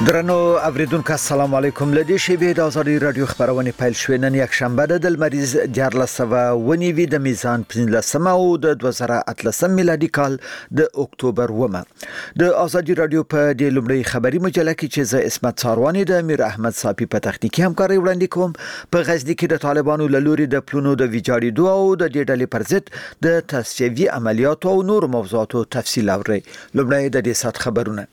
درنو اوریدونکو السلام علیکم. لدی شیبه د ازادي رادیو خبرونه پیل شوې. نن یک شنبه د مریض 1409 د میزان 15 او د 2013 میلادي کال د اکتوبر ومه. د ازادي رادیو په د لومړی خبري مجله کې چې زه اسمت ساروانی د امیر احمد صافي په تخنیکی همکاري وړاندې کوم. په غزنی کې د طالبانو لوري د پلونو د ویجاړېدو او د ډلې پر ضد د تصفیوي عملیات او نور موضوعاتو تفصیل اوري. لومړی د دې سات خبرونه.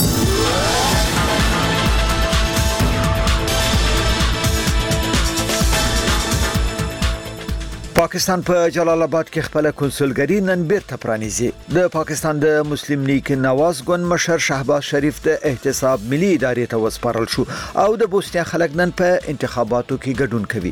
پاکستان په جلال آباد کې خپل کنسولګری نن بیرته پرانیزي. د پاکستان د مسلم لیگ نواز ګوند مشر شهباز شریف د احتساب ملي ادارې ته وسپارل شو او د بوسنیا خلک نن په انتخاباتو کې ګډون کوي.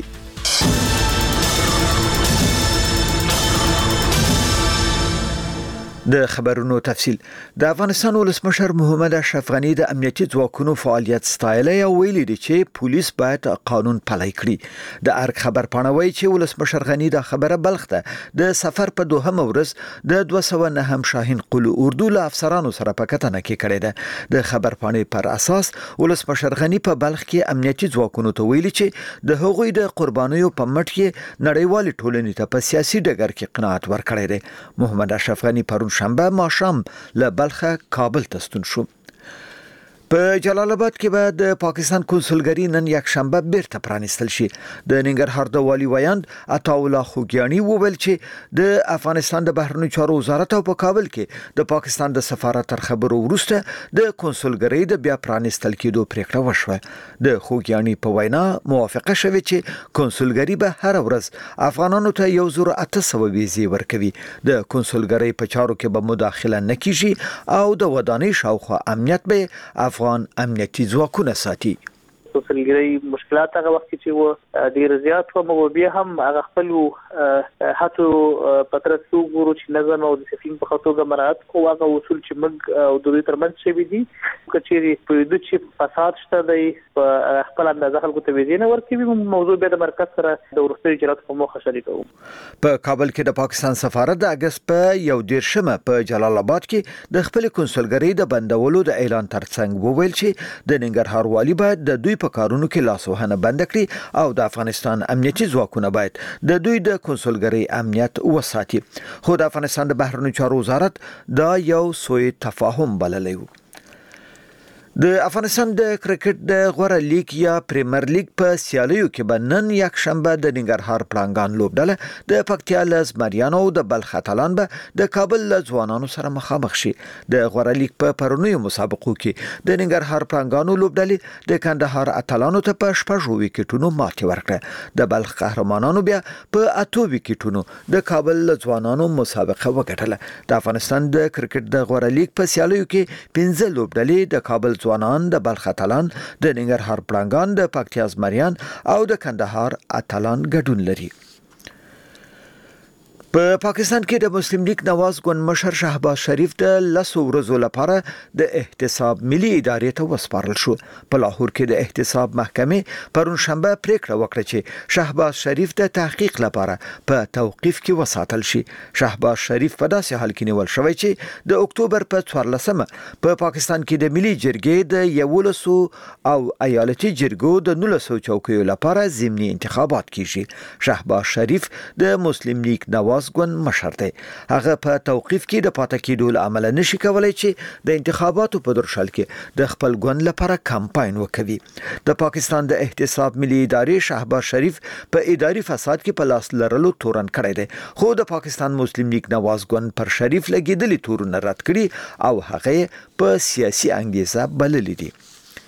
د خبرونو تفصیل. د افغانستان ولسمشر محمد اشرف غنی د امنیتي ځواکونو فعالیت ستایلی او ویلي دی چې پولیس باید قانون پلی کړي. د ارګ خبر پاڼوي چې ولسمشر غنی د خبره بلخ ته د سفر په دوهم ورځ د 209 شاهین قلو اردو له افسرانو سره په کتنه کې کړې ده. د خبر پاڼې پر اساس ولسمشر غنی په بلخ کې امنیتي ځواکونو ته ویلي چې د هغوی د قربانیو په مټ کې نړیوال ټولنې ته په سیاسي ډګر کې قناعت ورکړی دی. محمد اشرف غنی پرون شنبه ماښام له بلخه کابل ته ستون شو. په جلال آباد کې به د پاکستان کنسولګری نن یک شنبه بیرته پرانیستل شي. د ننګرهار د والی ویاند عطاالله خوګیانی وویل چې د افغانستان د بهرنیو چارو وزارت او په کابل کې د پاکستان د سفارت تر خبرو وروسته د کنسولګری د بیا پرانیستل کېدو پریکړه وشوه. د خوګیانی په وینا موافقه شوه چې کنسولګری به هر ورځ افغانانو ته 1800 ویزې ورکوي. د کنسولګری په چارو کې به مداخله نه کیږي او د ودانۍ شاوخوا امنیت به افغان امنیتي ځواکونه ساتي. کنسولګری مشکلات هغه وخت چې و ډیر زیات و مو بیا هم هغه خپل هاتو پترڅو ګورو چې نظم او ډیسپلین په خاطر مراعات کوو. هغه اصول چې موږ او د دوی ترمنځ شوي دي کچېری په دې چې فساد شته دی په خپل اندازه خلکو ته ویزې نه ورکوي. موضوع به د مرکز سره د ورستي اجرات په موخه شریکو. په کابل کې د پاکستان سفارت د اگست په 1 په جلال آباد کې د خپل کنسولګری د بندولو د اعلان ترڅنګ وویل چې د ننګرهار والی باید د دوی په کارونو کې لاسوهنه بند کړي او د افغانستان امنیتي ځواکونه باید د دوی د کنسولګری امنیت وساتي. خو د افغانستان د بهرنیو چارو وزارت دا یو سوء تفاهم بللی و. د افغانستان د کرکټ د غوړه لیگ یا پریمیر لیگ په سیالیو کې به نن یک شنبه د ننګرهار پړانګان لوبډله د پکتیا له زمریانو او د بلخ اتلان به د کابل له ځوانانو سره مخامخ شي. د غوړه لیگ په پرونیو مسابقو کې د ننګرهار پړانګانو لوبډلې د کندهار اتلانو ته په 6 وکټونو ماتې ورکړه. د بلخ قهرمانانو بیا په 8 وکټونو د کابل له ځوانانو مسابقه وګټله. د افغانستان د کرکټ د غوړه لیگ په سیالیو کې 15 لوبډلې د کابل ځوانان، د بلخ اتلان، د ننګرهار پړانګان، د پکتیا زمریان او د کندهار اتلان ګډون لري. په پاکستان کې د مسلم لیگ نواز ګوند مشر شهباز شریف د 10 ورځو لپاره د احتساب ملي ادارې ته وسپارل شو. په لاهور کې د احتساب محکمې پرون شنبه پریکړه وکړه چې شهباز شریف د تحقیق لپاره په توقیف کې وساتل شي. شهباز شریف په داسې حال کې نیول شوی چې د اکتوبر په 14مه په پاکستان کې د ملي جرګې د 1100 او ایالتي جرګو د 1900 چوکیو لپاره ضمني انتخابات کیږي. شهباز شریف د مسلم لیگ نواز ګوند مشر دی. هغه په توقیف کې د پاتې کېدو عمل نشي کولای چې د انتخاباتو په درشل کې د خپل ګوند لپاره کمپاین وکوي. د پاکستان د احتساب ملي ادارې شهباز شریف په اداري فساد کې په لاس لرلو تورن کړی دی. خو د پاکستان مسلم لیگ نواز ګوند پر شریف لګیدلي تورونه رد کړي او هغه په سیاسي انګیزه بللی دي.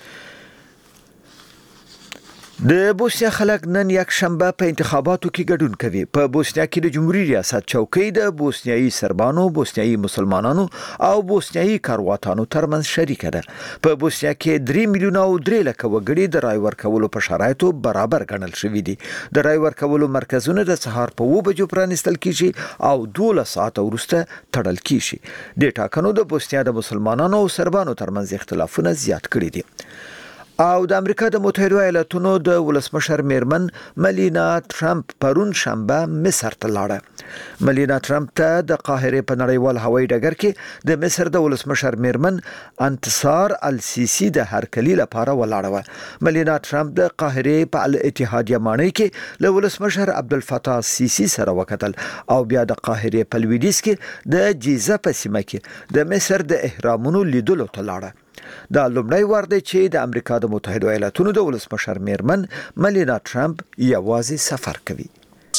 د بوسنیا خلک نن یک شنبه په انتخاباتو کې ګډون کوي. په بوسنیا کې د جمهوریت ریاست چوکۍ د بوسنیایي سربانو، بوسنیایي مسلمانانو او بوسنیایي کارواتانو ترمنځ شریکه ده. په بوسنیا کې 3 میلیونه او 3 لکه وګړي د رای ورکولو په شرایطو برابر ګڼل شوي دي. د رای ورکولو مرکزونه د سهار په 2 بجو پرانیستل کیږي او 12 ساعته وروسته تړل کیږي. د ټاکنو د بوسنیا د مسلمانانو او سربانو ترمنځ اختلافونه زیات کړي دي. او د امریکا د متحده ایالاتونو د ولسمشر میرمن ملینا ټرمپ پرون شنبه مصر ته لاړه. ملینا ټرمپ ته د قاهره په نړیوال هوایي ډګر کې د مصر د ولسمشر میرمن انتصار السیسی د هرکلی لپاره ولاړه و. ملینا ټرمپ د قاهره په الاتحادیه ماڼۍ کې له ولسمشر عبدالفتاح السیسی سره وکتل او بیا د قاهره په لویدیځ کې د جیزه په سیمه کې د مصر د اهرامونو لیدلو ته لاړه. دا لومړی وار دی چې د امریکا د متحده ایالاتونو د ولسمشر میرمن ملینا ټرمپ یوازې سفر کوي.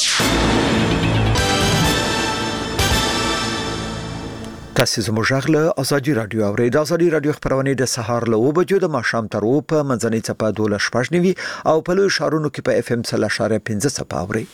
تاسو زموږ غږ له ازادي رادیو اورئ. د ازادي رادیو خبرونه د سهار له 9 بجو د ماښام تر 2 په منځنۍ چپه 12:15 او په لوی شارونو کې په FM 3.5 چپه اورئ.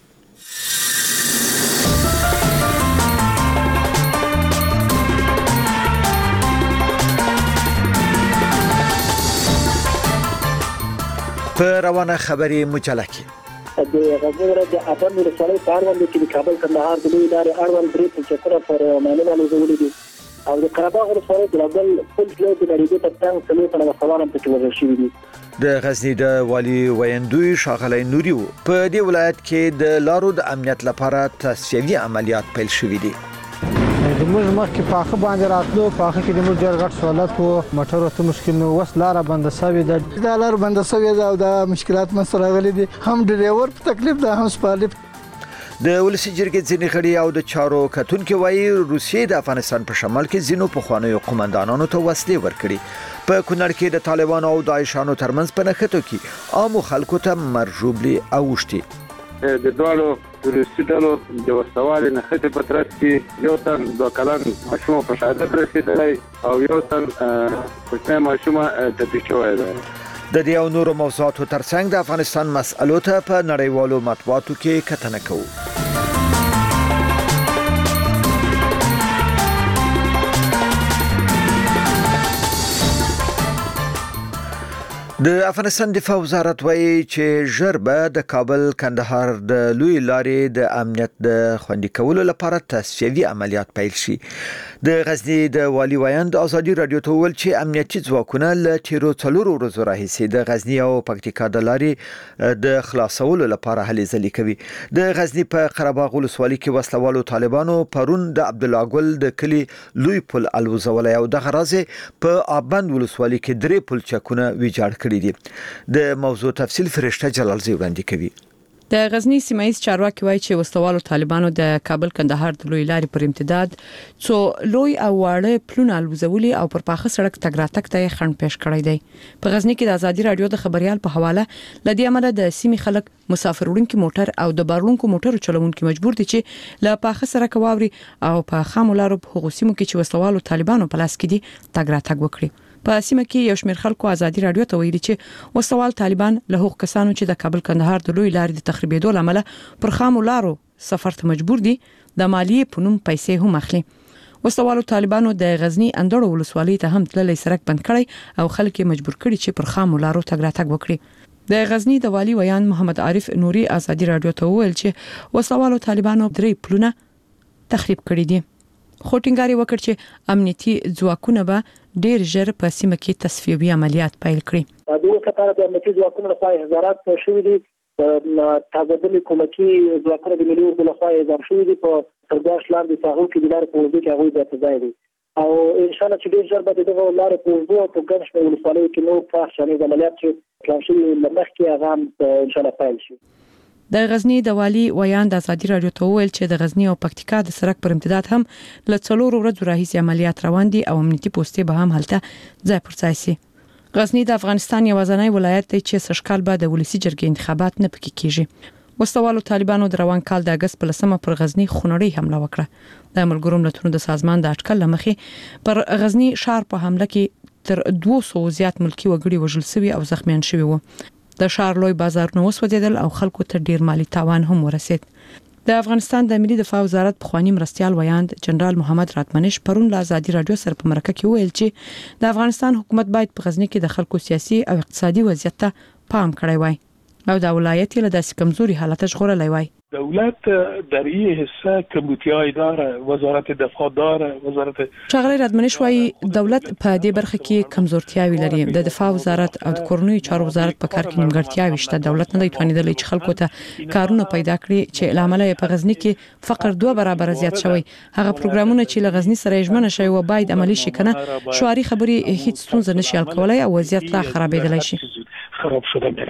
په روانه خبري مجله کې د غزنی د اتم ولسوالۍ په اړوند کې د کابل کندهار د لوی لارې اړوند درې پلچکونه پر ماینونو الوزولي دي او د قرهباغ ولسوالۍ د لابل پل لوی د لري د تنګ څلور تنه سوالم پکې وژل شوي دي. د غزنی د والی ویندوی شاغلی نوری په دې ولایت کې د لارو د امنیت لپاره تصفیوي عملیات پیل شوي دي. د موږ مخکې پاخه باندې راتلو پاخه کې د موږ ډېر غټ سہولت وو موټر ته مشکل نو وس لار بنده شوی ده لار بنده شوی ده او د مشکلات من سره غلي دي هم ډرایور په تکلیف ده هم سپارلی. د ولسی جرګې ځینې غړي او د چارو کتونکو وایي روسیې د افغانستان په شمال کې ځینو پخوانیو قومندانانو ته وسلې ورکړي. په کونړ کې د طالبانو او داعشانو ترمنځ په نښتو کې عامو خلکو ته مرجوبلي اوښتي. د دوالو روسي ډلو د وسوال نښتې په ترڅ کې یو تن 2 کلن ماشوم په شهادت رسیدلی او یو تن کوچنی ماشوم ټپي شوی دی. د دې او نورو موضوعاتو ترڅنګ د افغانستان مسألو ته په نړیوالو مطبوعاتو کې کتنه کوو. د افغانستان دفاع وزارت وایي چې ژر به د کابل کندهار د لوی لارې د امنیت د خوندي کولو لپاره تصفیوي عملیات پیل شي. د غزنی د والی ویاند ازادي رادیو ته ویل چې امنیتي ځواکونه له تیرو 4 ورځو راهیسې د غزنی او پکتیکا د لارې د خلاصولو لپاره هلې ځلې کوي. د غزنی په قرهباغ ولسوالۍ کې وسلوالو طالبانو پرون د عبدالله ګل د کلی لوی پل الوزولای او د غرازه په آبند ولسوالۍ کې درې پلچکونه ویجاړ کړي دي. د موضوع تفصیل فرشته جلالزی وړاندې کوي. د غزنی سیمایي چارواکي وایي چې وسوالو طالبانو د کابل کندهار د لوی لارې پر امتداد څو لوی او واړه پلونه الوزولي او پر پاخه سړک تګ راتګ ته خنډ پیښ کړی دی. په غزنی کې د ازادي رادیو د خبريال په حواله لدی امر د سیمې خلک مسافر وړونکو موټر او د بارلونکو موټر چلوونکو مجبور دي چې له پاخه سړک واوري او په خامولارو په حقوقي مو کې چې وسوالو طالبانو په لاس کې دي تګ راتګ وکړي. په سیمه کې یو شمېر خلکو ازادي رادیو ته ویلي چې وسوال طالبان له هغو کسانو چې د کابل کندهار د لوی لارې د تخریبېدو لامل پر خامو لارو سفر ته مجبور دي د مالیې په نوم پیسې هم اخلي. وسوالو طالبانو د غزنی اندړو ولسوالۍ ته هم تللی سړک بند کړی او خلک مجبور کړي چې پر خامو لارو تګ راتګ وکړي. د غزنی د والی ویان محمد عارف نوري ازادي رادیو ته ویل چې وسوالو طالبانو درې پلونه تخریب کړي دي. خو ټینګار وکړ چې امنیتي ځواکونه به ډېر ژر په سیمه کې تصفیوي عملیات پیل کړي. د دې لپاره د امنیتي ځواکونو لخوا هزارات شوي دي. تازه کومکی ځواکونه د ملي اردو لخوا اضافه شوي دي په سرګاش لاندې ساحو کې د لارې په وجود کې هغوی د ځای دي او ان شاء الله چې ډېر ژر به دغه لارې په وجود او په ګڼ شمېر ولسوالیو کې نور پراخ شانې عملیات چې پلان شوي مخکې هغه هم ان شاء الله پیل شي. د غزنی د والی ویان د ازادي رادیو ته ویل چې د غزنی او پکتیکا د سړک پر امتداد هم له 4 ورځې راهیسې عملیات روان دي او امنیتي پوسټې به هم هلته ځای پر ځای شي. غزنی د افغانستان یوازینی ولایت دی چې سږکال به د ولسی جرګې انتخابات نه پکې کیږي. وسوالو طالبانو د روان کال د اگست په لسمه پر غزنی خونړی حمله وکړه. د ملګرو ملتونو د سازمان د اټکل لمخې پر غزنی شهر په حمله کې تر 200 زیات ملکی وګړي وژل شوي او زخمیان شوي وو. د شهر لوی بازارونه وسوځیدل او خلکو ته ډیر مالی تاوان هم ورسید. د افغانستان د ملي دفاع وزارت پخوانی مرستيال ویاند جنرال محمد راتمنش پرون له ازادي رادیو سره په مرکه کې ویل چې د افغانستان حکومت باید په غزنی کې د خلکو سیاسي او اقتصادي وضعیت ته پام کړی وای. او د ولایت له داسې کمزوري حالت ژغورلای وای. دولت در این حصه کمیته‌ای داره، وزارت دفاع داره، وزارت شغله رادمنش وای دولت په دې برخه کې کمزورتیاوي لري. د دفاع وزارت او د کورنیو چارو وزارت په کار کې نیمګړتیاوي شته. دولت نه دی توانیدلی چې خلکو ته کارونه پیدا کړي چې لامل په غزنی کې فقر 2 برابر زیات شوی. هغه پروګرامونه چې له غزنی سره یجمن شوی و باید عملی شي کنه. شواري خبري هیڅ ستونزه نشي حل کولای او وضعیت لا خرابېدلی شي. خراب شده میره.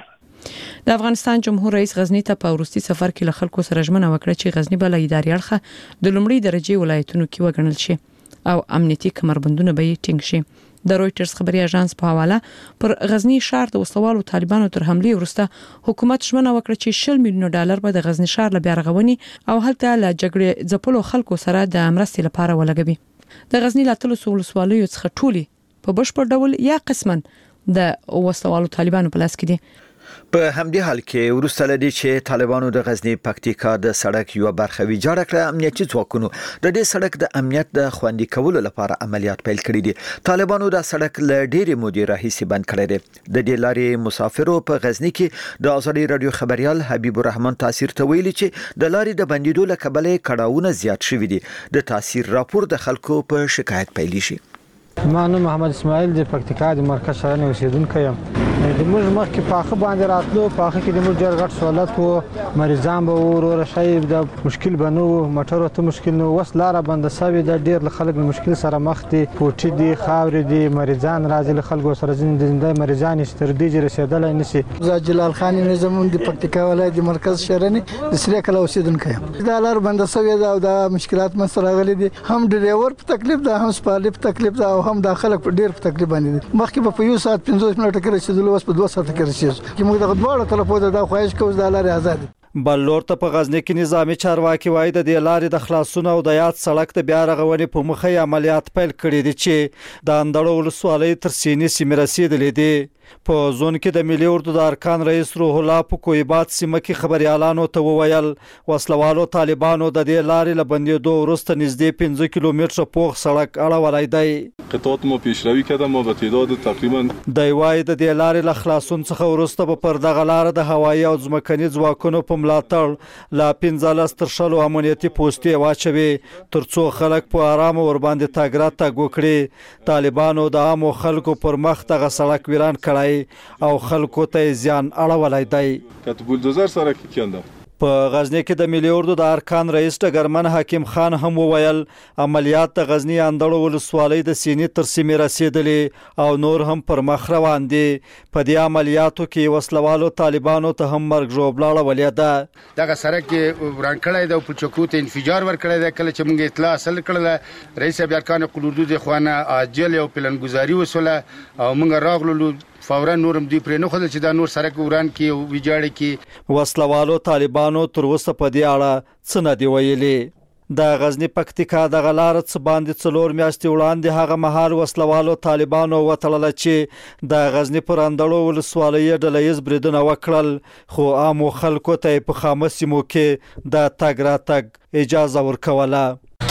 د افغانستان جمهور رئیس غزنی ته په وروستي سفر کې له خلکو سره ژمنه وکړه چې غزنی بل اداري اړخه د لومړي درجه ولایتونو کې وګڼل شي او امنیتي کمربندونه به ټینګ شي. د رويټرز خبري اژانس په حواله پر غزنی ښار د وسوالو طالبانو تر حمله وروسته حکومت ژمنه وکړه چې 10 میلیون ډالر به د غزنی ښار له بیارغونې او هلته له جګړې ځپلو خلکو سره د مرستې لپاره ولګوي. د غزنی لاتلو ولسوالیو څخه ټولي په بشپړ ډول یا قسمن د وسوالو طالبانو په لاس کې دي. په همدې حال کې ورسته لدی چې طالبانو د غزنی پکتیکا د سړک یو برخه ویجاړ کړه. امنیتي ځواکونو د دې سړک د امنیت د خوندي کولو لپاره عملیات پیل کړي دي. طالبانو د سړک له ډېرې مودې راهیسې بند کړی دی. د دې لارې مسافرو په غزنی کې د ازادي رادیو خبريال حبیب الرحمن تاثیر ته ویلي چې د لارې د بندیدو له کبله کډاونه زیات شوي دي. د تاثیر راپور د خلکو په شکایت پیل شي. ما نوم محمد اسماعیل د پکتیکا د مرکز شهرنۍ اوسیدونکی یم. د موږ مخکې پاخه باندې راتلو، پاخه کې د موږ ډېر غټ سہولت کو مریضان به ورور شي د مشکل بنو موټر ته مشکل نو وس لاره بند سوي د ډېر خلک مشکل سره مخ دي. پوټي دي، خاورې دي، مریضان راځي له خلکو سره زنده مریضان ستر دي چې رسیدل نشي. زه جلال خان نظام د پکتیکا ولایت د مرکز شهرنۍ د سری کلا اوسیدونکی یم. د لار بند سوي دا د مشکلات مسره غلي دي. هم ډرایور په تکلیف ده، هم سپارلی په تکلیف ده، او هم د خلک په ډېر په تکلیف باندې دي. مخکې په 1 ساعت 15 منټه کې رسیدل، اوس په 2 ساعت کې رسیدل. چې موږ د غوړو تلفون د خواهش کوو د لارې آزاد. بلور ته په غزنی کې نظامی چارواکي وایي د دې لارې د خلاصون او د یاد سړک د بیا رغونې په مخه عملیات پیل کړي دي چې د اندړو ولسوالۍ تر سینې سیمې رسیدلې دي. په زون کې د ملي اردو د ارکان رئیس روح الله په کویبات سیمه کې خبريالانو ته وویل وسلوالو طالبانو د دې لارې له بندیدو وروسته نږدې 15 کیلومتره پوخ سړک اړولای دی. قطعات ما پیشروی کردن، ما به تعداد تقریبا د وای د دې لارې له خلاصون څخه وروسته په پردغه لار د هوایي او ځمکني ځواکونو په ملاتړ لا 15 تر شلو امنیتي پوسټي واچوي ترڅو خلک په آرام ور باندې تاګ راتګ وکړي. طالبانو د عامو خلکو پر مخ دغه سړک ویران کړی او خلکو ته زیان اړولای دی. کته بولدوزر سره کېنده. په غزنی کې د ملي اردو د ارکان رئیس ډګرمن حکیم خان هم وویل عملیات د غزنی اندړو ولسوالۍ د سینې تر سیمې رسیدلې او نور هم پر مخ روان دي. په دې عملیاتو کې وسلوالو طالبانو ته هم مرګ ژوبلاړه ولیده. دغه سړک وران کړی دی، په چوکو ته انفجار ور کړی دی. کله چې موږ اطلاع حاصل کړل رئیس ارکان قلوردو د خوانه عاجل او پلانګزاري وسوله او موږ راغلو فورا نورم دی پرې نه خدل چې دا نور سړک وران کی او ویجاړ کی. وسلوالو طالبانو تر اوسه په دې اړه څه نه دی ویلي. د غزنی پکتیکا د غلار څخه باندې 4 میاشتې وړاندې هغه مهال وسلوالو طالبانو وتړل چې د غزنی پر اندړو ولسوالۍ ډلهیز بریدونه وکړل، خو عامو خلکو ته په خامه سیمو کې د تګ راتګ اجازه ورکوله.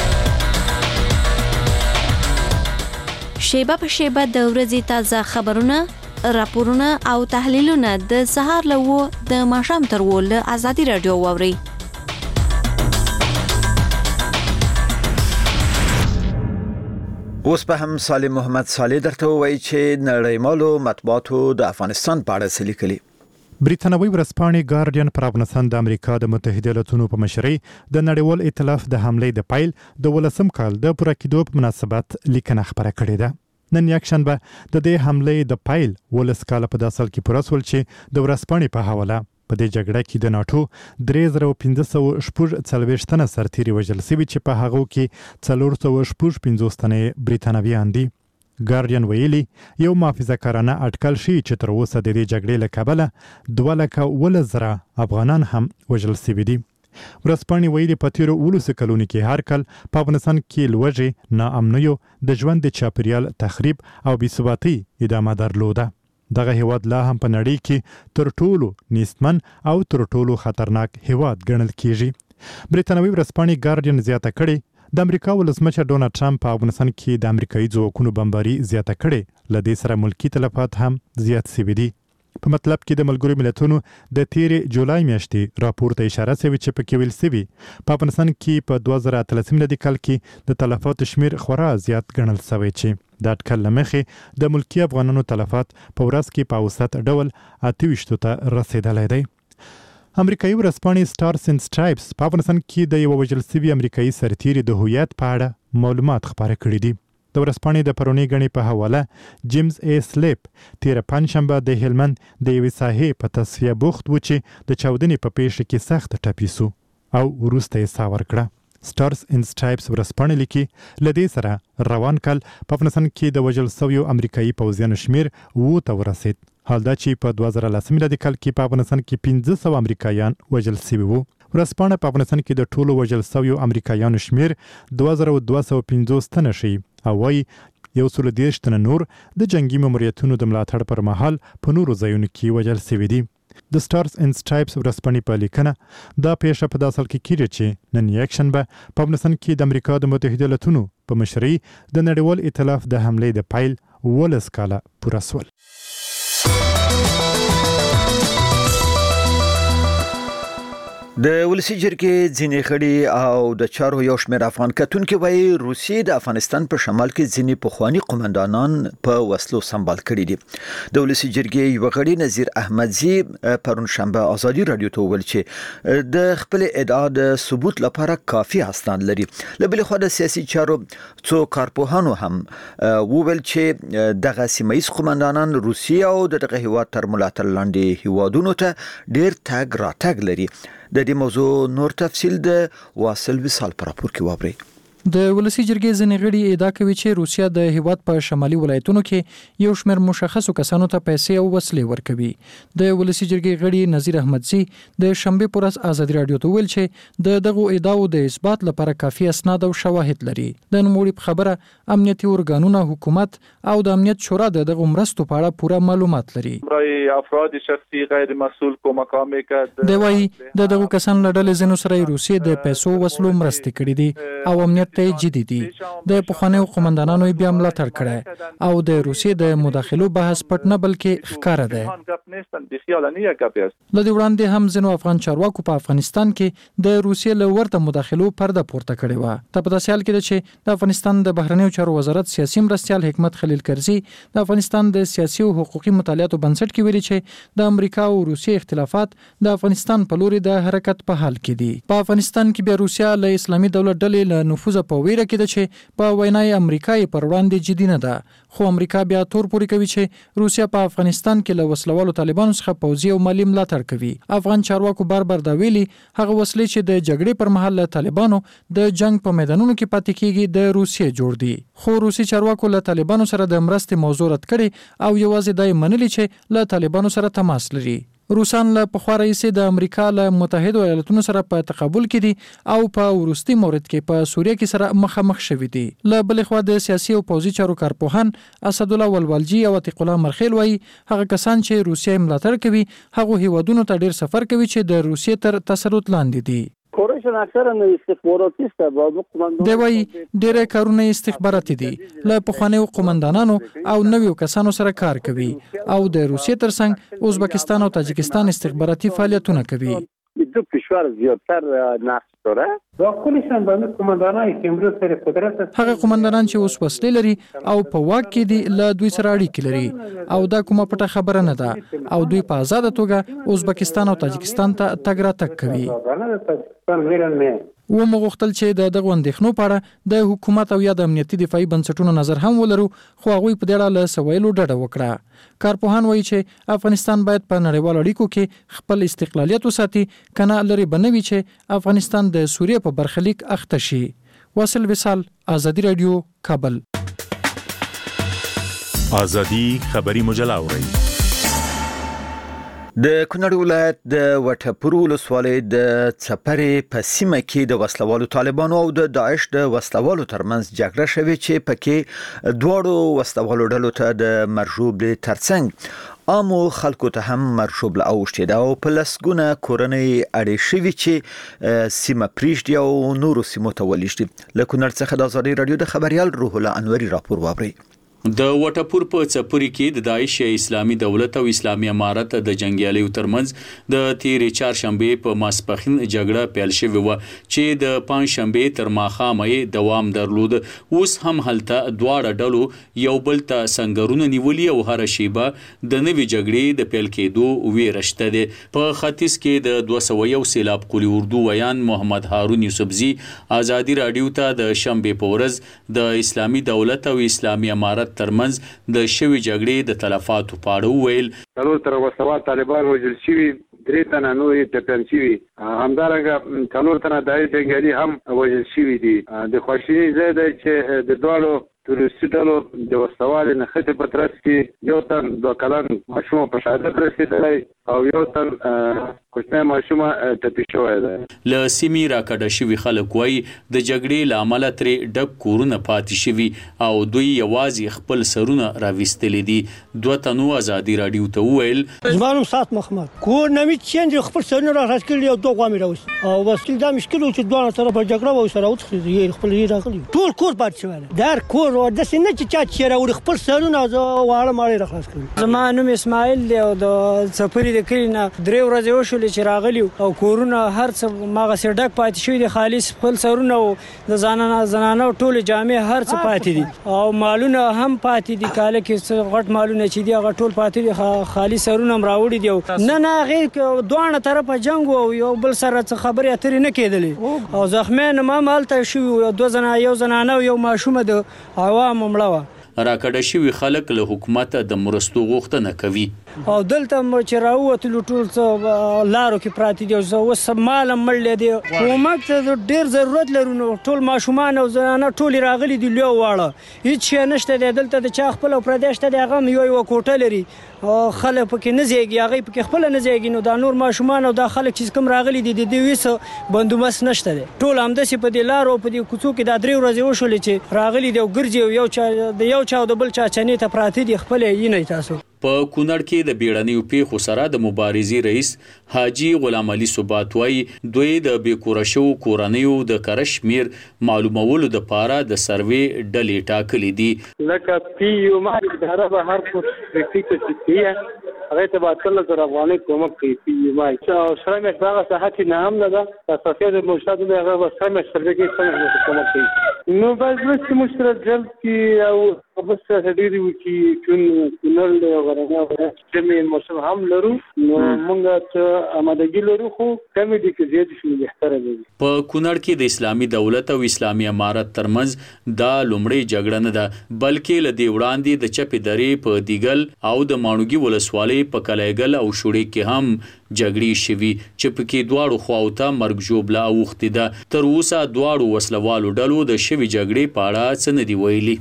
شیبه په شیبه د ورځې تازه خبرونه، راپورونه او تحلیلونه د سهار له د ماښام تر ول ازادي رادیو واوري. اوس په هم سالم محمد صالح درته وایي چې نړیوالو مطبوعاتو د افغانستان په اړه څه لیکلي. بریتانوي ورځپاڼې ګارډین پر افغانستان د امریکا د متحده ایالاتونو په مشرۍ د نړیوال ائتلاف د حملې د پیل د 18 کال د پوره کېدو په مناسبت لیکنه خبره کړې ده. نن یکشنبه د دې حملې د پیل 18 کال په داسل کې پوره شول چې د ورځپاڼې په حواله په دې جګړه کې د ناتو 3540 تنه سرتیري وژل شوي چې په هغو کې 450 تنه بریتانویان دي. ګارډین ویلي یو محافظه‌کارانه اټکل شي چې تر اوسه د دې جګړې له کبله 210,000 افغانان هم وژل شوي دي. ورځپاڼې ویلي په تیرو 19 کلونو کې هر کال په افغانستان کې لوږې، ناامنیو، د ژوند د چاپیریال تخریب او بېثباتۍ ادامه درلوده. دغه هیواد لا هم په نړۍ کې تر ټولو نیستمن او تر ټولو خطرناک هیواد ګڼل کیږي. بریتانوي ورځپاڼې ګارډین زیاته کړې د امریکا ولسمشر ډونالډ ټرمپ په افغانستان کې د امریکایي ځواکونو بمباري زیاته کړې، له دې سره ملکی تلفات هم زیات شوي دي. په مطلب کې د ملګرو ملتونو د 13 جولای میاشتې راپور ته اشاره شوې چې پکې ویل شوی په افغانستان کې په 2013 میلادي کال کې د تلفاتو شمیر خورا زیات ګڼل شوی چې د اټکل لمخې د ملکی افغانانو تلفات په ورځ کې په اوسط ډول 28 ته رسیدلی دی. امریکایي ورځپاڼې سټارز اند سټرایپس په افغانستان کې د یو وژل شوي امریکایي سرتیري د هویت په اړه معلومات خپاره کړي دي. د ورځپاڼې د پرونی غني په حواله جیمز ای سلیپ تیر پنځشنبه د هلمند د یوې ساحې په تصفیه بوخت و چې د چاودنې په پیښه کې سخت ټپي شو او وروسته یې ساه ورکړه. سټارز اند سټرایپس ورځپاڼې لیکي له دې سره روان کال په افغانستان کې د وژل شویو امریکایي پوځیانو شمیر 7 ته ورسید. حال دا چې په 2010 میلادي کال کې په افغانستان کې 1500 امریکایان وژل شوي وو. ورځپاڼه په افغانستان کې د ټولو وژل شویو امریکایانو شمیر 2250 تنه شي او وايي 130 تنه نور د جنگي ماموریتونو د ملاتړ پر مهال په نورو ځایونو کې وژل شوي دي. د سټارز اند سټرایپس ورځپاڼې په لیکنه دا پیښه په داسې حال کې کیږي چې نن یکشنبه په افغانستان کې د امریکا د متحده ایالاتونو په مشرۍ د نړیوال ائتلاف د حملې د پیل 12 کاله پوره شول. د ولسی جرګې ځینې غړي او د چارو یو شمېر افغان کتونکو وایي روسیې د افغانستان په شمال کې ځینې پخوانی قومندانان په وسلو سمبال کړي دي. د ولسی جرګې یو غړي نذیر احمدزی پرون شنبه ازادي رادیو ته ویل چې د خپل ادعا د ثبوت لپاره کافي اسناد لري. له بل خوا د سیاسي چارو څو کارپوهانو هم وویل چې دغه سیمایي قومندانان روسیې او دغه هیواد تر ملاتړ لاندې هیوادونو ته ډیر تګ راتګ لري. د دې موضوع نور تفصیل د واصل وصال پر راپور کې وابري. د ولسی جرګې ځینې غړي ادعا کوي چې روسیا د هیواد په شمالي ولایتونو کې یو شمېر مشخصو کسانو ته پیسې او وسلې ورکوي. د ولسی جرګې غړي نذیر احمدزی د شنبه پر ورځ ازادي رادیو ته ویل چې دغه ادعاو د اثبات لپاره کافي اسناد او شواهد لري. د نوموړي په خبره امنیتي ارګانونه، حکومت او د امنیت شورا دغه مرستو په اړه پوره معلومات لري. افراد شخصي غیر مسؤل کومکام کړي. د وایي دغه کسان لړل زینو سره روسیې د پیسو وسلو مرستې کړې دي او امنیت ته جدي دي. د پخوانیو قومندانانو بیا ملاتړ کړي او د روسیې د مداخلو بحث پټ نه بلکې ښکاره ده. لدې وړاندې هم ځینو افغان چارواکو په افغانستان کې د روسیې له ورته مداخلو پرده پورته کړې و. په داسې حال کې ده چې د افغانستان د بهرنیو چارو وزارت سیاسي مرستیال حکمت خلیل کرزي د افغانستان د سیاسي او حقوقي مطالعاتو بنسټ کې ویلي چې د امریکا او روسیې اختلافات د افغانستان په لوري د حرکت په حال کې دي. په افغانستان کې بیا روسیا له اسلامي دولت ډلې له نفوذ په ویره کې ده چې په وینای امریکا یې پر وړاندې جدي نه ده. خو امریکا بیا تور پوري کوي چې روسیا په افغانستان کې له وسلوالو طالبانو څخه پوځي او مالی ملاتړ کوي. افغان چارواکو بار دا ویلي هغه وسلې چې د جګړې پر مهال له طالبانو د جنگ په میدانونو کې پاتې کیږي د روسیې جوړ دي. خو روسي چارواکو له طالبانو سره د مرستې موضوع رد کړي او یوازې دای منلي چې له طالبانو سره تماس لري. روسان له پخوا رئیس د امریکا له متحده ایالاتونو سره په تقابل کې دي او په ورستي مورد کې په سوریه کې سره مخامخ شوي دي. له بل خوا د سیاسي او پوځي چارو کارپوهان اسد الله ولولجی او عتیق الله مرخیل وایي هغه کسان چې روسیه ملاتړ کوي هغه هیوادونو ته ډیر سفر کوي چې د روسیې تر تسلط لاندې دي. دی وایي ډېر کارونه استخباراتي دي. له پخوانیو قومندانانو او نویو کسانو سره کار کوي او د روسیې ترڅنګ ازبکستان او تاجکستان استخباراتي فعالیتونه کوي. دو کشور زیاتر نقش داره. واکلشان باندې قومندانای چې امروز سره قدرت هغه قومندانان چې اوس وسلې لري او په واک کې دي له دوی سره اړیکې لري او دا کومه پټه خبره نه ده او دوی په آزاد توګه ازبکستان او تاجکستان ته تګ راتګ کوي. و مغختل چې دغه اندېښنو په اړه د حکومت او یا د امنیتي دفاعي بنسټونو نظر هم ولرو خو هغه په دې اړه له سوالو ډډه وکړه. کارپوهان وایي چې افغانستان باید په نړیوال اړیکو کې خپل استقلالیت وساتي کنه لري بنوي چې افغانستان د سوریه په برخلیک اخته شي. واصل وصال، ازادي رادیو، کابل. ازادي خبري مجله اوري. د کونړ ولایت د وټپور ولسوالۍ د څپرې په سیمه کې د وسلوالو طالبانو او د داعش د وسلوالو ترمنځ جګړه شوې چې پکې دواړو وسلوالو ډلو ته د مرجوب ترڅنګ عامو خلکو ته هم مرجوب اوشتي دا او په لسګونه کورنۍ اړې شوي چې سیمه پریشدي او نورو سیمو ته ولېږدي. له کونړ څخه د ازادي رادیو د خبريال روح الله انوري راپور وابري. د وټپور په چپوري کې د داعش اسلامي دولت او اسلامي امارت د جنگیالیو ترمنځ د تیرې چهارشنبه په ماسپخین جګړه پیل شوې و چې د پنځشنبه تر ماښامه دوام درلود. اوس هم هلته دواړه ډلو یو بل ته سنگرونه نیولي او هر شیبه د نوې جګړې د پیل کېدو ویرشته دي. په ختیځ کې د 201 سیلاب قلی اردو ویان محمد هارون یوسفزي ازادي رادیو ته د شنبه په ورځ د اسلامي دولت او اسلامي امارت ترمنځ د شوی جګړې د تلفاتو په اړه وویل. څلور تر وسوه طالبان وژل شوي، 3 تنه نورې ټپیان شوي، همدارنګه څلور تنه داعش جنګیالي هم وژل شوي دي. د خواشینۍ ځای دی چې د دواړو تروریستي ډلو د وسوالې نښتې په ترڅ کې یو تن 2 کلن ماشوم په شهادت رسېدلی او یو تن کوچنی ماشوم ټپي شوی دی. له سیمې راکډه شوي خلک وایي د جګړې له امله ترې ډک کورونه پاتې شوي او دوی یوازې خپل سرونه راویستلي دي. 2 تنو ازادي راډیو ته وویل زما نوم سات محمد، کور نه مې چینج خپل سرونه راخلاص کړي او 2 غوا مې راوستي او بس دا مشکل و چې دواړه طرفه جګړه و سره وتښتېدو خپل یې راغلي ټول کور پاتې شوی دی. در کور داسې نه چې چا چې راوړي خپل سرونه واړه ماړې راخلاص کړي. زما نوم اسماعیل دی او د څپري د کلي نه 3 ورځې وشولې چې راغلي او کورونه هر څه مغسې ډک پاتې شوي دي، خالص خپل سرونه او د زنانو ټولې جامې هر څه پاتې دي او مالونه هم پاتې دي، کاله کې غټ مالونه چې دي هغه ټول پاتې دي، خالي سرونه هم راوړي دي. نه هغې دواړه طرفه جنګ او یو بل سره څه خبرې اترې نه کېدلې او زخمیان هم هلته شوي، 2 زنانه یو زنانه او یو ماشومه د عوام مړه وه. راکډه شوي خلک له حکومت د مرستو غوښتنه کوي او دلته چې راووتلو ټول څه لارو کې پراته دي او اوس مال هم مړلی دی. حکومت ته ډېر ضرورت لرو، نو ټول ماشومان او زنانه ټولې راغلي دي لو واړه، هېڅ شی نشته دی دلته. د چا خپل او پردی شته دی، هغه هم یوه کوټه لري، خلک پکې نه ځایږي، هغوی پکې خپله نه ځایږي. نو دا نور ماشومان او دا خلک چې کوم راغلي دي د دوی څه بندوبست نشته دی. ټول همداسې په دې لارو په دې کوڅو کې دا 3 ورځې وشولې چې راغلي دي او ګرځي او یو چا او د بل چا چنې ته پراته دي، خپل یې نه تاسو. په کونړ کې د بیړنیو پیښو سره د مبارزې رئیس حاجی غلام علي ثبات وایي دوی د بېکوره شوو کورنیو د کره شمېر معلومولو دپاره د سروې ډلې ټاکلې دي. لکه پی یو ماري اداره به هر پروجیکټ چې کیه هغه ته به 3000 افغانۍ کومک کوي. پی یو ماري سره مې هغه صحت نه هم نه ده، اساسي د مشاهده د هغه سره مې سروې کې څنګه کومک کوي. نو بس چې مشترک جلد کې او بس هديري وکي چون نل غره زمين موسم هم لرو، نو موږ ته آمادګي لرو خو کمیټي کې زیات شي بهتره دي. په کونړ کې د اسلامي دولت او اسلامي امارت ترمنځ دا لومړی جګړه نه ده، بلکې له دې وړاندې د چپې درې په دیګل او د ماڼوګي ولسوالۍ په کلایګل او شوړې کې هم جګړې شوي چې پکې دواړو خواو ته مرګ ژوبله اوښتې ده. تر اوسه دواړو وسلوالو ډلو د شوي جګړې په اړه څه نه دي ویلي.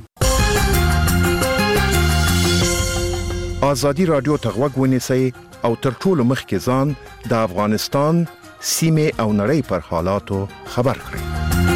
ازادي رادیو ته غوږ ونیسئ او تر ټولو مخکې ځان د افغانستان سیمې او نړۍ پر حالاتو خبر کړئ.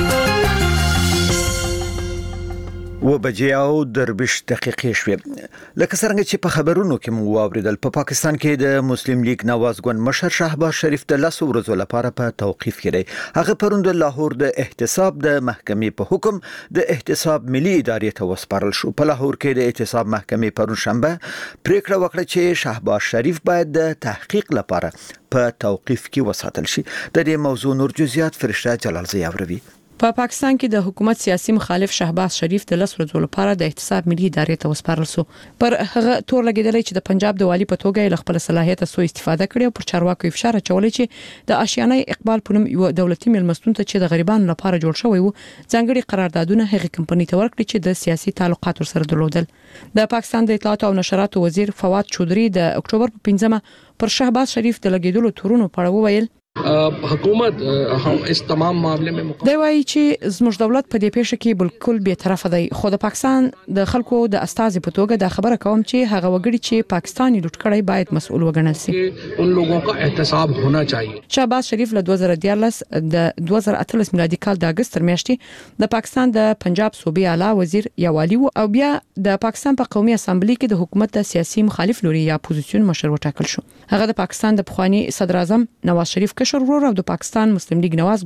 7:23 شوې. لکه څنګه چې په خبرونو کې مو واوریدل، په پاکستان کې د مسلم لیگ نواز ګوند مشر شهباز شریف د 10 ورځو لپاره په توقيف کې دی. هغه پرون د لاهور د احتساب د محکمې په حکم د احتساب ملي ادارې ته وسپارل شو. په لاهور کې د احتساب محکمې پرون شنبه پریکړه وکړه چې شهباز شریف باید د تحقیق لپاره په توقيف کې وساتل شي. د دې موضوع نور جزئیات فرشته جلال زیاوروي. په پاکستان کې د حکومت سیاسي مخالف شهباز شریف د 10 ورځې لپاره د احتساب ملي ادارې ته وسپارل شو. پر هغه تور لګیدل چې د پنجاب د والی په توګه له خپل صلاحیت سو استفاده کړي او پر چارواکو افشار چولې چې د آشیانه اقبال په نوم یو دولتي میلمستون ته چې د غریبانو لپاره جوړ شوی وو ځانګړي قراردادونه هغه کمپنۍ ته ورکړي چې د سیاسي تعلقات سره درلودل. د پاکستان د اطلاعات او نشرات وزیر فواد چودري د اکتوبر په 15 پر شهباز شریف د لګیدلو تورونو په اړه وویل حکومت هم اس تمام معاملې میں دی وایي چې زموږ دولت په دې پیښه کې بالکل به طرف دی، خو د پاکستان د خلکو د استازي په توګه د خبره کوم چې هغه وګړي چې پاکستاني لوټ کړي باید مسؤل وګڼل شي. ان لوگوں کا احتساب ہونا چاہیے. شهباز شریف له 2014 د 2018 میلادي کال د اگست تر میاشتې د پاکستان د پنجاب صوبې اعلی وزیر یا والی او بیا د پاکستان په قومي اسامبلې کې د حکومت د سیاسي مخالف لوري یا اپوزیسیون مشر وټاکل شو. هغه د پاکستان د پخوانی صدر اعظم نواز شریف کشر ورور او د پاکستان مسلم لیگ نواز ګوند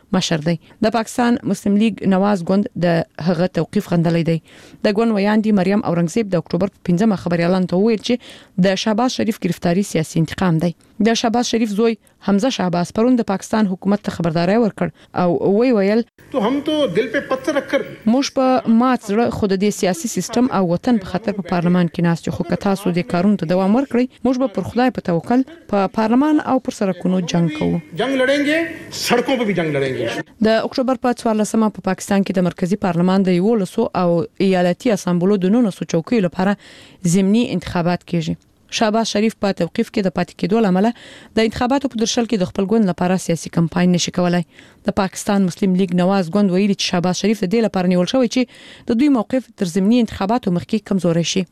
مشر دی. د پاکستان مسلم لیگ نواز ګوند د هغه توقیف غندلې دی. د ګوند ویاندې مریم اورنګزیب د اکتوبر 15 خبري اعلان ته ویل چې د شهباز شریف گرفتاری سیاسي انتقام دی. د شهباز شریف زوی حمزه شهباز پرون د پاکستان حکومت ته خبرداري ورکړ او ویل تو هم تو دل په پتھر رکھر موږ په مات زړه خود د سیاسي سیستم او وطن په خاطر په پارلمان کې ناست خو که تاسو د کارونو ته دوام ورکړئ موږ به پر خدای په توکل په پارلمان او پر سرکونو جنگ کوو. جنگ لړेंगे سړکونو په جنگ لړेंगे. د اکتوبر په 14مه په پاکستان کې د مرکزی پارلمان د 1100 او ایالتي اسامبلو د 900 چوکیو لپاره ضمني انتخابات کیږي. شهباز شریف په توقیف کې د پاتې کېدو لامل د انتخاباتو په درشل کې د خپل ګوند لپاره سیاسي کمپاین نشي کولای. د پاکستان مسلم لیگ نواز ګوند ویلي چې شهباز شریف د دې لپاره نیول شوی چې د دوی موقف تر ضمني انتخاباتو مخکې کمزوري شي.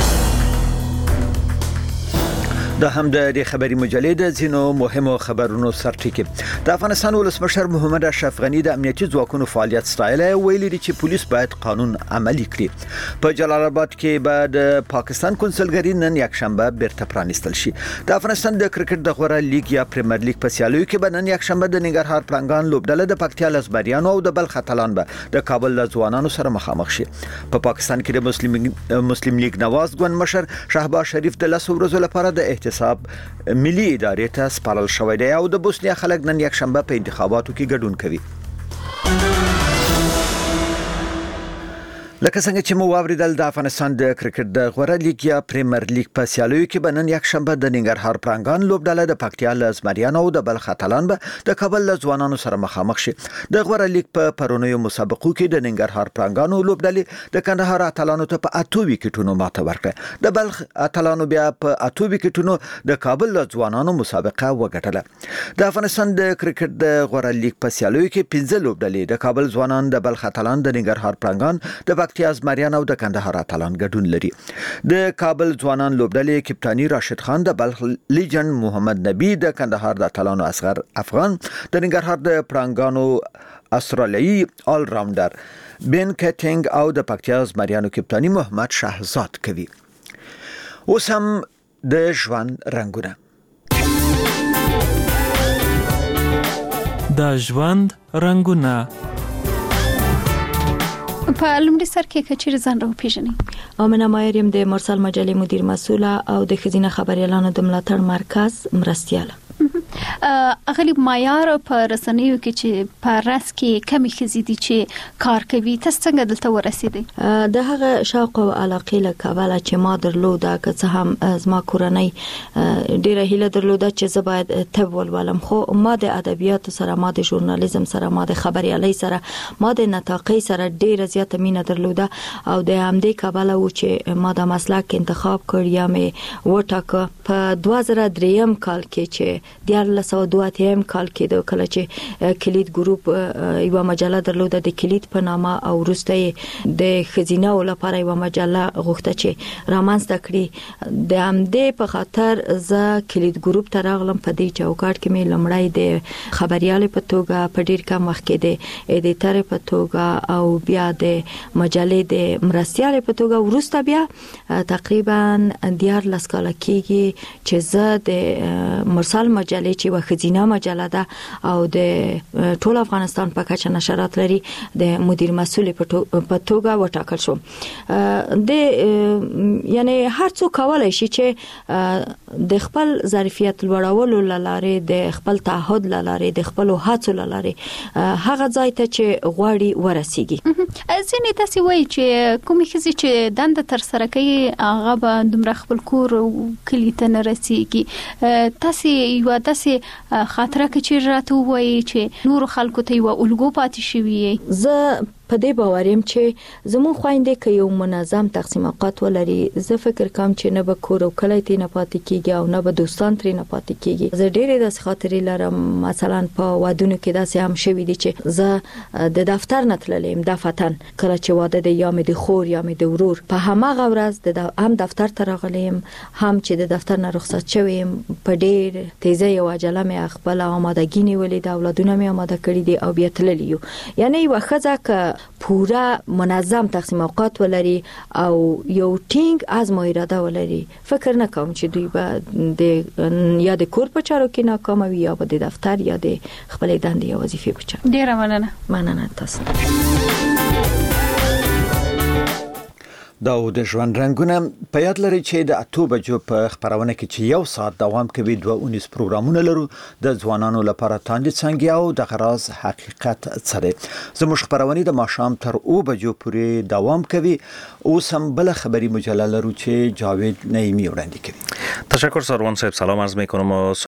د هم د خبري مجلې د زینو مهمو خبرونو سرټکی. د افغانستان ولسمشر محمد اشرف غنی د امنیتي ځواکونو فعالیت ستایلی ویلي دي چې پولیس باید قانون عملي کړي. په جلال آباد کې به د پاکستان کنسولګری نن یکشنبه بیرته پرانیستل شي. د افغانستان د کرکټ د غوړه لیګ یا پریمیر لیګ په سیالیو کې به نن یکشنبه د ننګرهار پړنګان لوبډله د پکتیا لزبریانو او د بلخ اتلان به د کابل له ځوانانو سره مخامخ شي. په پاکستان کې د مسلم لیگ نواز ګوند مشر شهباز شریف د 10 ورځې لپاره د احتساب ملي ادارې ته سپارل شوی دی او د بوسنیا خلک نن یکشنبه په انتخاباتو کې ګډون کوي. لکه څنګه چې مو واوریدل د افغانستان د کرکټ د غوړه لیګ یا پریمیر لیګ په سیالیو کې به نن یکشنبه د ننګرهار پړنګان لوبډله د پکتیا لزمریانو او د بلخ اتلان به د کابل له ځوانانو سره مخامخ شي. د غوړه لیګ په پرونیو مسابقو کې د ننګرهار پړنګانو لوبډلې د کندهار اتلانو ته په 8 وکټونو ماته ورکړه. د بلخ اتلانو بیا په 8 وکټونو د کابل له ځوانانو مسابقه وګټله. د افغانستان د کرکټ د غوړه لیګ په سیالیو کې 15 لوبډلې د کابل ځوانان د بلخ اتلان د ننګرهار پړنګان د پکتیا زمریان او د کندهار اتلان ګډون لري. د کابل ځوانان لوبډلې کپتانی راشد خان د بلخ لیجند محمد نبی د کندهار د اتلانو اصغر افغان د ننګرهار د پړنګانو استرالیایي آل راونډر بن کټینګ او د پکتیا زمریانو کپتانی محمد شهزاد کوي. اوس هم د ژوند رنگونه. د ژوند رنگونه په لومړي سر کې کچېر ځان راو پیژنې. امنه مایر يم د مرسل مجلې مدیر مسوله او د خزینه خبريالانو د ملاتړ مرکز مرستياله. اغلی معیار په رسنیو کې چې په راس کې کمی خزيدي چې کار کوي تاسو څنګه دلته ورسېدي؟ د هغه شوق او علاقه له کابل چې ما درلوده که څه هم زما کورنۍ ډیره هیله درلوده چې زه باید طب ولولم خو ما د ادبیات سره ما د ژورنالیزم سره ما د خبريالۍ سره ما د نطاقي سره ډیره زیاته مینه درلوده او د همدې کابل و چې ما د مسلک انتخاب کړ یا مې وټاکه په 2003 کال کې چې 1902 کال کې د کله چې کلید ګروپ یو مجله درلوده د کلید په نامه او وروسته د خزینه لپاره یو مجله غوښته چې رامنځته کړي. د همدې په خاطر ز کلید ګروپ ته راغلم. په دې چوکاټ کې مې لمړی د خبريال په توګه په ډیر کم وخت کې د ایډیټر په توګه او بیا د مجلې د مرستيال په توګه وروسته بیا تقریبا 14 کال کېږي چې زه د مرسل مجلې چې وخزینه مجله ده او د ټول افغانستان په کچه نشرات لري د مدیر مسول په توګه وټاکل شو. د یعنی هر څوک کولای شي چې د خپل ظرفیت لوړولو لاره د خپل تعهد لاره د خپل هڅو لاره هغه ځای ته چې غواړي ورسیږي. ځینې تاسو وایي چې کومې خزي چې دند تر سره کوي هغه به دومره خپل کور کلی ته نه رسیږي. تاسو یو داسې خاطره کې چې راته وایي چې نور خلکو ته یو الګو پاتې شوی. زه په دې باورم چې زمون خويندې کې یو منظم تقسیم اوقات ولري. زه فکر کوم چې نه به کور او کلی ته نه پاتې کیږي او نه به دوستان ترې نه پاتې کیږي. زه ډېرې داسې خاطرې لرم. مثلا په وادونو کې داسې هم شوی دي چې زه د دفتر نه تللم دفتن کله چې واده د یا مې د خور یا مې د ورور په هماغه ورځ هم دفتر ته راغلم هم چې د دفتر نه رخصت شوم. په ډېر تیزه او عجله مې خپل آمادګي نیولې د اولادونو مې آماده کړې دي او بیا تللی یو. یعنی یو ښځه پوره منظم تقسیم اوقات ولري او یو ټینګ عزم او اراده ولري فکر نه کوم چې دوی به د یا د کور په چارو کې ناکام وي یا به د دفتر یا د خپل دندې او وظیفې په چارو. ډیره مننه تاسو. دا د ژوند رنگونه په یاد لري چې د 8 بجو په خبرونه کې چې یو ساعت دوام کوي 2 پروګرامونه لرو د ځوانانو لپاره تاندې څنګه او د غراز حقیقت څه زموږ خبرونه د ماښام تر 2 بجو پورې دوام کوي او سم بل خبری مجله لرو چې جاوید نعیمی وړاندې کوي. تشکر سروان صاحب، سلام عرض میکنم.